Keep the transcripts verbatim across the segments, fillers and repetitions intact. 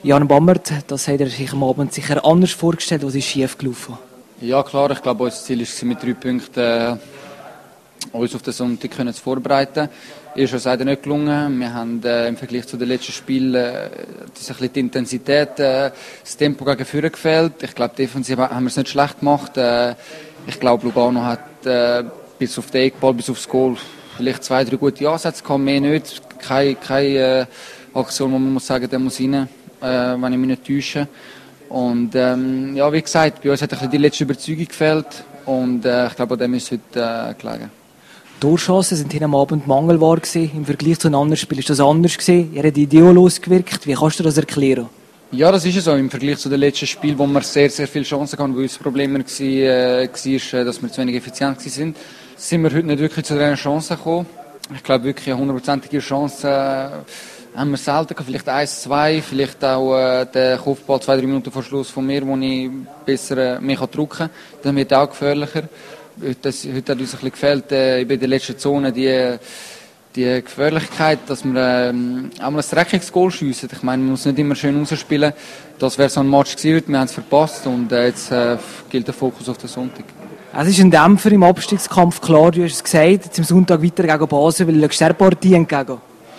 Jan Bammert, das hat er sich am Abend sicher anders vorgestellt, was ist schief gelaufen? Ja klar, ich glaube, unser Ziel war mit drei Punkten äh, uns auf den Sonntag können zu vorbereiten. Ist uns leider nicht gelungen. Wir haben äh, im Vergleich zu den letzten Spielen äh, das ein bisschen die Intensität, äh, das Tempo gegen vorne gefehlt. Ich glaube, defensiv haben wir es nicht schlecht gemacht. Äh, ich glaube, Lugano hat äh, bis auf den Eckball, bis aufs Goal vielleicht zwei, drei gute Ansätze gehabt, mehr nicht. Keine, keine äh, Aktion, wo man muss sagen, der muss rein, äh, wenn ich mich nicht täusche. Und ähm, ja, wie gesagt, bei uns hat ein bisschen die letzte Überzeugung gefehlt und äh, ich glaube, an dem ist es heute äh, gelegen. Torchancen sind hier am Abend mangelbar gewesen. Im Vergleich zu einem anderen Spiel ist das anders gewesen. Ihr habt ideolos gewirkt. Wie kannst du das erklären? Ja, das ist es so. Im Vergleich zu den letzten Spielen, wo wir sehr, sehr viele Chancen hatten, wo unser Problem war, äh, war, dass wir zu wenig effizient waren, sind wir heute nicht wirklich zu diesen Chancen gekommen. Ich glaube, wirklich eine hundertprozentige Chance äh, haben wir selten gehabt. Vielleicht eins, zwei, vielleicht auch äh, der Kopfball zwei, drei Minuten vor Schluss von mir, wo ich besser äh, mehr drücken kann. Dann wird auch gefährlicher. Heute, heute hat uns ein bisschen gefällt, äh, in der letzten Zone die, die Gefährlichkeit, dass wir ähm, auch mal ein dreckiges Goal schiessen. Ich meine, man muss nicht immer schön rausspielen. Das wäre so ein Match gewesen, wir haben es verpasst und äh, jetzt äh, gilt der Fokus auf den Sonntag. Es ist ein Dämpfer im Abstiegskampf, klar, du hast es gesagt, jetzt am Sonntag weiter gegen Basel, weil du der Partie entgegen.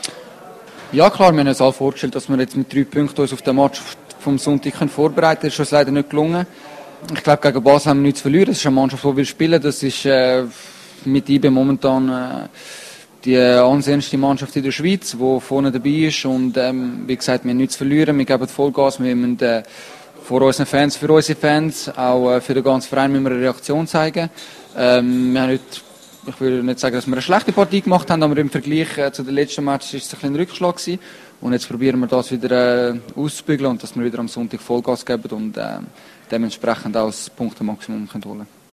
Ja klar, wir haben uns alle vorgestellt, dass wir jetzt mit drei Punkten uns auf den Match vom Sonntag vorbereiten können. Das ist uns leider nicht gelungen. Ich glaube, gegen Basel haben wir nichts zu verlieren. Das ist eine Mannschaft, die will spielen. Das ist äh, mit I B momentan äh, die ansehnlichste Mannschaft in der Schweiz, die vorne dabei ist. Und ähm, wie gesagt, wir haben nichts zu verlieren. Wir geben Vollgas. Wir müssen äh, vor unseren Fans, für unsere Fans, auch äh, für den ganzen Verein müssen wir eine Reaktion zeigen. Ähm, wir haben heute, ich würde nicht sagen, dass wir eine schlechte Partie gemacht haben, aber im Vergleich äh, zu den letzten Matches war es ein bisschen ein Rückschlag gewesen. Und jetzt probieren wir das wieder äh, auszubügeln und dass wir wieder am Sonntag Vollgas geben und äh, dementsprechend auch das Punktemaksimum holen können.